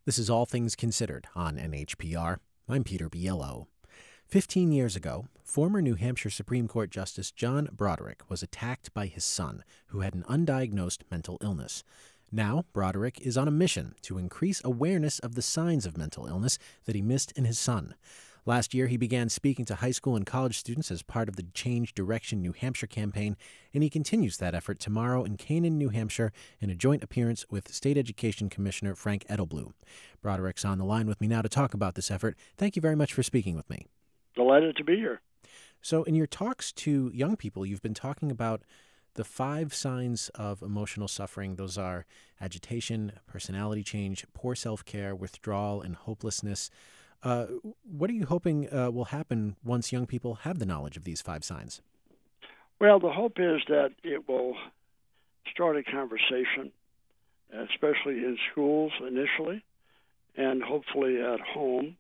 This is All Things Considered on NHPR. I'm Peter Biello. 15 years ago, former New Hampshire Supreme Court Justice John Broderick was attacked by his son, who had an undiagnosed mental illness. Now, Broderick is on a mission to increase awareness of the signs of mental illness that he missed in his son. Last year, he began speaking to high school and college students as part of the Change Direction New Hampshire campaign, and he continues that effort tomorrow in Canaan, New Hampshire, in a joint appearance with State Education Commissioner Frank Edelblut. Broderick's on the line with me now to talk about this effort. Thank you very much for speaking with me. Delighted to be here. So in your talks to young people, you've been talking about the 5 signs of emotional suffering. Those are agitation, personality change, poor self-care, withdrawal, and hopelessness. What are you hoping will happen once young people have the knowledge of these 5 signs? Well, the hope is that it will start a conversation, especially in schools initially, and hopefully at home,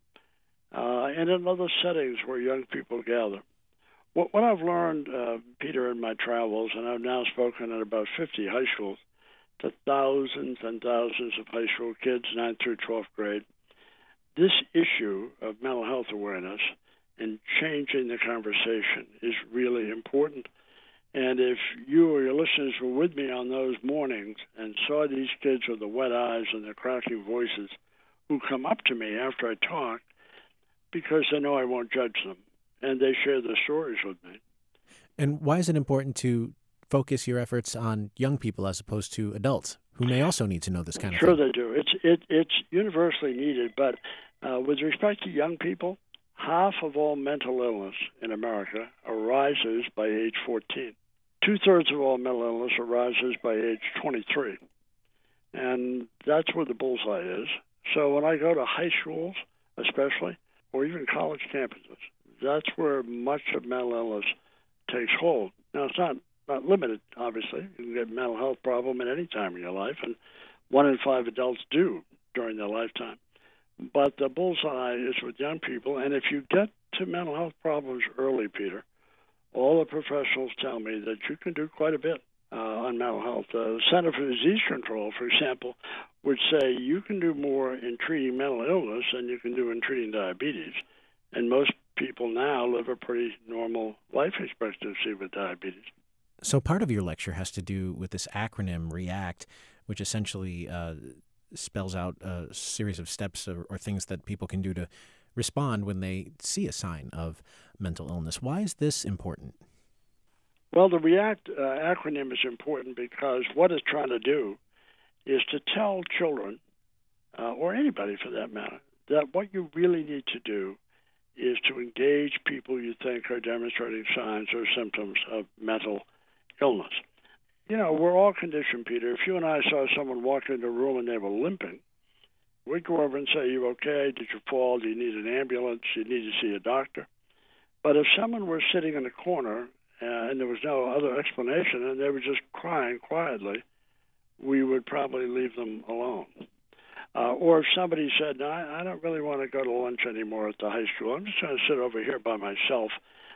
and in other settings where young people gather. What I've learned, Peter, in my travels, and I've now spoken at about 50 high schools to thousands and thousands of high school kids, 9th through 12th grade, this issue of mental health awareness and changing the conversation is really important. And if you or your listeners were with me on those mornings and saw these kids with the wet eyes and the cracking voices who come up to me after I talk because they know I won't judge them, and they share their stories with me. And why is it important to focus your efforts on young people as opposed to adults who may also need to know this kind of thing? Sure they do. It's universally needed, but with respect to young people, half of all mental illness in America arises by age 14. 2/3 of all mental illness arises by age 23. And that's where the bullseye is. So when I go to high schools, especially, or even college campuses, that's where much of mental illness takes hold. Now, it's not limited, obviously. You can get a mental health problem at any time in your life, and 1 in 5 adults do during their lifetime. But the bullseye is with young people, and if you get to mental health problems early, Peter, all the professionals tell me that you can do quite a bit on mental health. The Center for Disease Control, for example, would say you can do more in treating mental illness than you can do in treating diabetes. And most people now live a pretty normal life expectancy with diabetes. So part of your lecture has to do with this acronym, REACT, which essentially spells out a series of steps or things that people can do to respond when they see a sign of mental illness. Why is this important? Well, the REACT acronym is important because what it's trying to do is to tell children, or anybody for that matter, that what you really need to do is to engage people you think are demonstrating signs or symptoms of mental illness. You know, we're all conditioned, Peter. If you and I saw someone walk into a room and they were limping, we'd go over and say, you okay? Did you fall? Do you need an ambulance? Do you need to see a doctor? But if someone were sitting in a corner and there was no other explanation and they were just crying quietly, we would probably leave them alone. Or if somebody said, no, I don't really want to go to lunch anymore at the high school. I'm just going to sit over here by myself.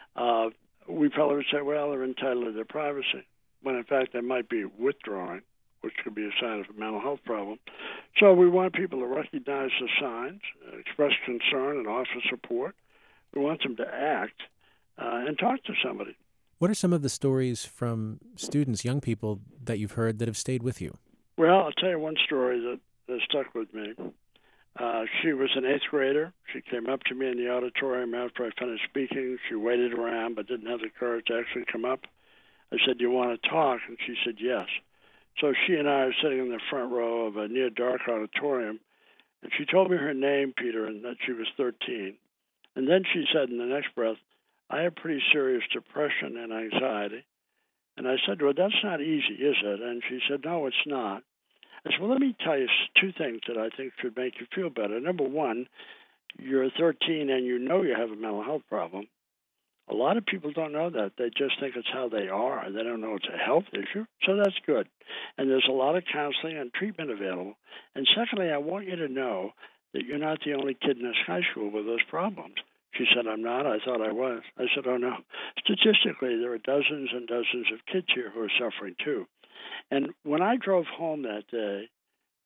We probably would say, well, they're entitled to their privacy, when in fact they might be withdrawing, which could be a sign of a mental health problem. So we want people to recognize the signs, express concern, and offer support. We want them to act and talk to somebody. What are some of the stories from students, young people, that you've heard that have stayed with you? Well, I'll tell you one story that stuck with me. She was an 8th grader. She came up to me in the auditorium after I finished speaking. She waited around but didn't have the courage to actually come up. I said, do you want to talk? And she said, yes. So she and I are sitting in the front row of a near-dark auditorium, and she told me her name, Peter, and that she was 13. And then she said in the next breath, I have pretty serious depression and anxiety. And I said, well, that's not easy, is it? And she said, no, it's not. I said, well, let me tell you 2 things that I think should make you feel better. Number one, you're 13 and you know you have a mental health problem. A lot of people don't know that. They just think it's how they are. They don't know it's a health issue. So that's good. And there's a lot of counseling and treatment available. And secondly, I want you to know that you're not the only kid in this high school with those problems. She said, I'm not. I thought I was. I said, oh, no. Statistically, there are dozens and dozens of kids here who are suffering too. And when I drove home that day,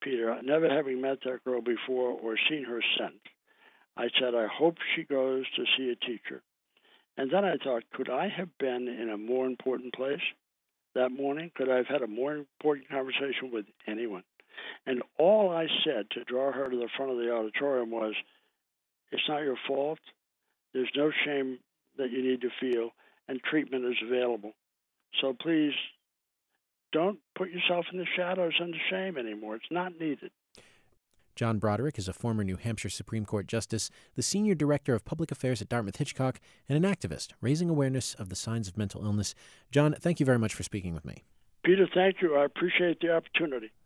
Peter, never having met that girl before or seen her since, I said, I hope she goes to see a teacher. And then I thought, could I have been in a more important place that morning? Could I have had a more important conversation with anyone? And all I said to draw her to the front of the auditorium was, it's not your fault. There's no shame that you need to feel, and treatment is available. So please don't put yourself in the shadows and the shame anymore. It's not needed. John Broderick is a former New Hampshire Supreme Court Justice, the Senior Director of Public Affairs at Dartmouth-Hitchcock, and an activist raising awareness of the signs of mental illness. John, thank you very much for speaking with me. Peter, thank you. I appreciate the opportunity.